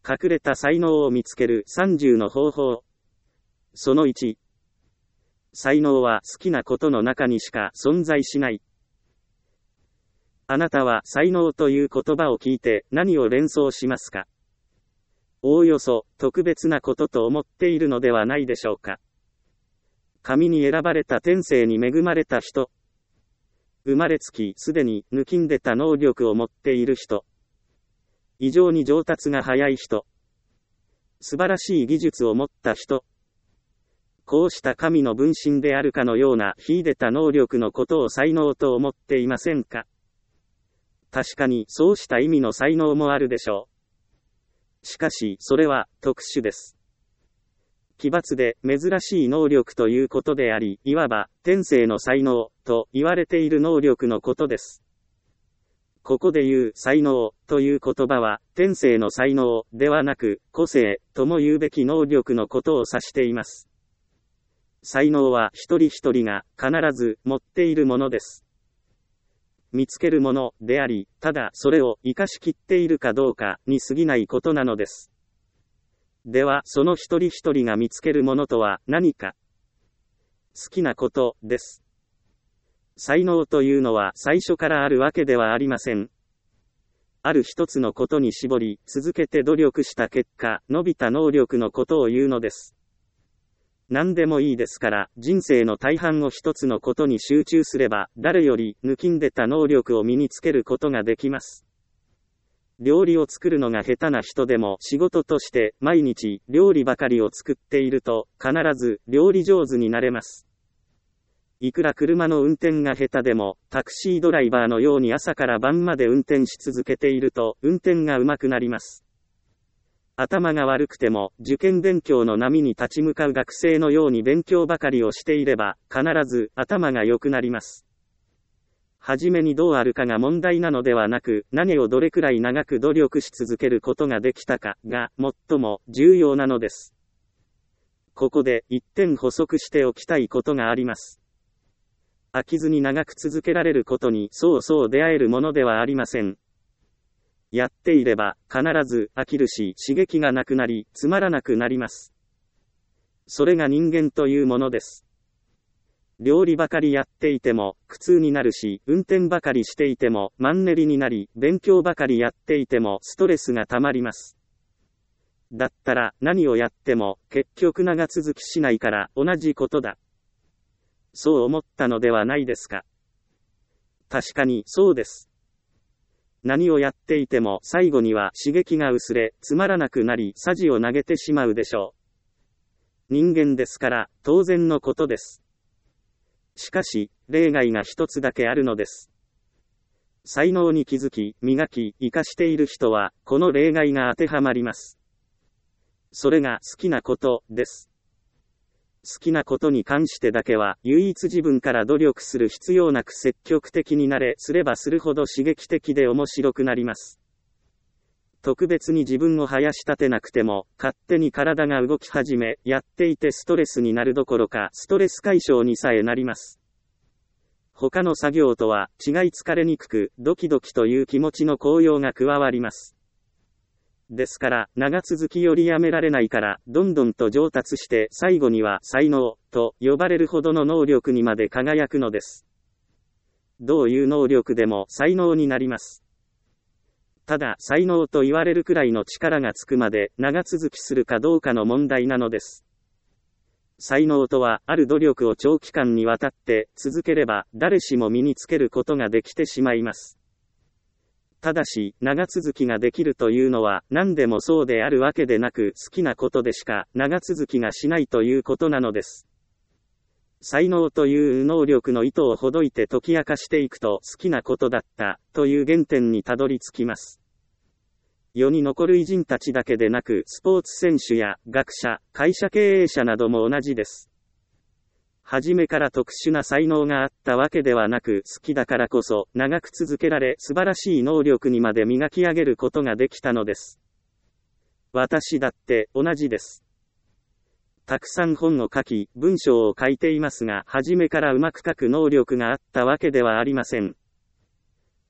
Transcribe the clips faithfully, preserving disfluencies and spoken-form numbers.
隠れた才能を見つけるさんじゅうの方法。そのいち。才能は好きなことの中にしか存在しない。あなたは才能という言葉を聞いて何を連想しますか？おおよそ特別なことと思っているのではないでしょうか。神に選ばれた天性に恵まれた人。生まれつきすでに抜きんでた能力を持っている人。異常に上達が早い人。素晴らしい技術を持った人。こうした神の分身であるかのような秀でた能力のことを才能と思っていませんか？確かにそうした意味の才能もあるでしょう。しかしそれは特殊です。奇抜で珍しい能力ということであり、いわば天性の才能と言われている能力のことです。ここで言う才能という言葉は天性の才能ではなく個性とも言うべき能力のことを指しています。才能は一人一人が必ず持っているものです。見つけるものであり、ただそれを生かしきっているかどうかに過ぎないことなのです。では、その一人一人が見つけるものとは何か。好きなことです。才能というのは最初からあるわけではありません。ある一つのことに絞り、続けて努力した結果、伸びた能力のことを言うのです。何でもいいですから、人生の大半を一つのことに集中すれば、誰より抜きんでた能力を身につけることができます。料理を作るのが下手な人でも仕事として毎日料理ばかりを作っていると、必ず料理上手になれます。いくら車の運転が下手でも、タクシードライバーのように朝から晩まで運転し続けていると、運転が上手くなります。頭が悪くても、受験勉強の波に立ち向かう学生のように勉強ばかりをしていれば、必ず頭が良くなります。はじめにどうあるかが問題なのではなく、何をどれくらい長く努力し続けることができたかが最も重要なのです。ここで一点補足しておきたいことがあります。飽きずに長く続けられることにそうそう出会えるものではありません。やっていれば必ず飽きるし刺激がなくなりつまらなくなります。それが人間というものです。料理ばかりやっていても苦痛になるし、運転ばかりしていてもマンネリになり、勉強ばかりやっていてもストレスがたまります。だったら何をやっても結局長続きしないから同じことだ。そう思ったのではないですか。確かにそうです。何をやっていても最後には刺激が薄れ、つまらなくなり、匙を投げてしまうでしょう。人間ですから当然のことです。しかし、例外が一つだけあるのです。才能に気づき、磨き、生かしている人は、この例外が当てはまります。それが好きなことです。好きなことに関してだけは、唯一自分から努力する必要なく積極的になれ、すればするほど刺激的で面白くなります。特別に自分を生やし立てなくても、勝手に体が動き始め、やっていてストレスになるどころか、ストレス解消にさえなります。他の作業とは違い疲れにくく、ドキドキという気持ちの高揚が加わります。ですから、長続きよりやめられないから、どんどんと上達して、最後には才能と呼ばれるほどの能力にまで輝くのです。どういう能力でも才能になります。ただ、才能と言われるくらいの力がつくまで長続きするかどうかの問題なのです。才能とは、ある努力を長期間にわたって続ければ、誰しも身につけることができてしまいます。ただし、長続きができるというのは、何でもそうであるわけでなく、好きなことでしか長続きがしないということなのです。才能という能力の糸をほどいて解き明かしていくと、好きなことだったという原点にたどり着きます。世に残る偉人たちだけでなく、スポーツ選手や学者、会社経営者なども同じです。初めから特殊な才能があったわけではなく、好きだからこそ長く続けられ、素晴らしい能力にまで磨き上げることができたのです。私だって同じです。たくさん本を書き、文章を書いていますが、初めからうまく書く能力があったわけではありません。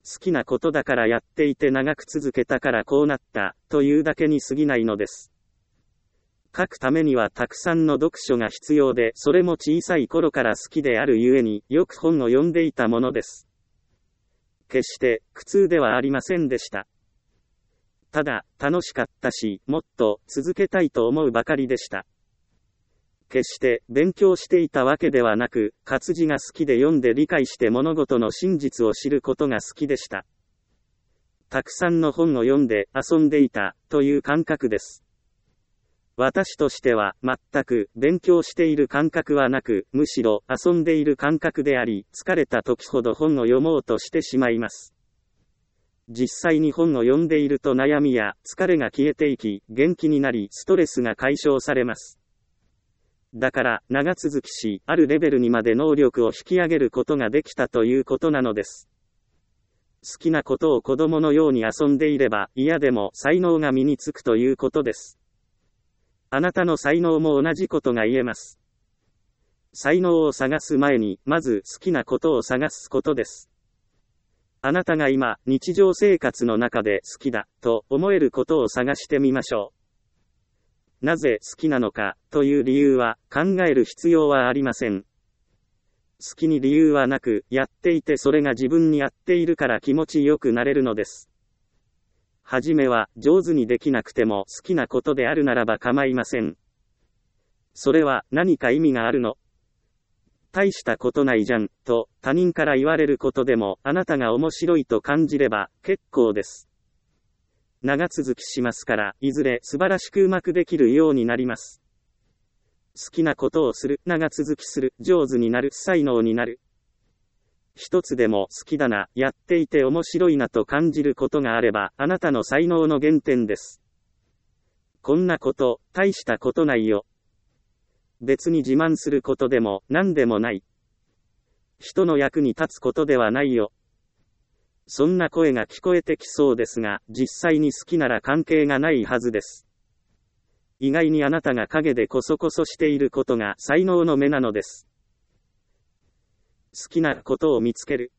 好きなことだからやっていて長く続けたからこうなった、というだけに過ぎないのです。書くためにはたくさんの読書が必要で、それも小さい頃から好きであるゆえに、よく本を読んでいたものです。決して苦痛ではありませんでした。ただ、楽しかったし、もっと続けたいと思うばかりでした。決して勉強していたわけではなく、活字が好きで読んで理解して物事の真実を知ることが好きでした。たくさんの本を読んで遊んでいた、という感覚です。私としては、全く勉強している感覚はなく、むしろ遊んでいる感覚であり、疲れた時ほど本を読もうとしてしまいます。実際に本を読んでいると悩みや疲れが消えていき、元気になり、ストレスが解消されます。だから、長続きし、あるレベルにまで能力を引き上げることができたということなのです。好きなことを子供のように遊んでいれば、嫌でも才能が身につくということです。あなたの才能も同じことが言えます。才能を探す前に、まず好きなことを探すことです。あなたが今、日常生活の中で好きだ、と思えることを探してみましょう。なぜ好きなのか、という理由は、考える必要はありません。好きに理由はなく、やっていてそれが自分に合っているから気持ちよくなれるのです。はじめは、上手にできなくても好きなことであるならば構いません。それは何か意味があるの？大したことないじゃん、と他人から言われることでも、あなたが面白いと感じれば結構です。長続きしますから、いずれ素晴らしくうまくできるようになります。好きなことをする、長続きする、上手になる、才能になる。一つでも好きだな、やっていて面白いなと感じることがあれば、あなたの才能の原点です。こんなこと、大したことないよ。別に自慢することでも何でもない。人の役に立つことではないよ。そんな声が聞こえてきそうですが、実際に好きなら関係がないはずです。意外にあなたが陰でコソコソしていることが才能の芽なのです。好きなことを見つける。